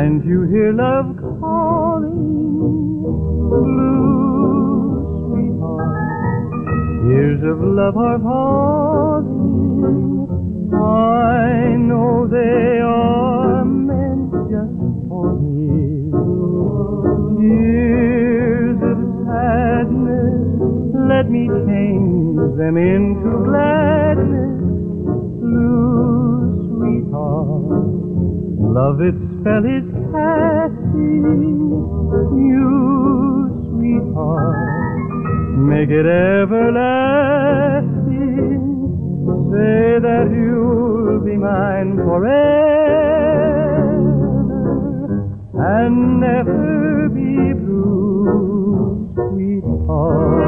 Can't you hear love calling? Blue, sweetheart, years of love are falling. I know they are meant just for me. Years of sadness, let me change them into gladness. Blue, sweetheart, love its spell is casting. You, sweetheart, make it everlasting. Say that you'll be mine forever and never be blue, sweetheart.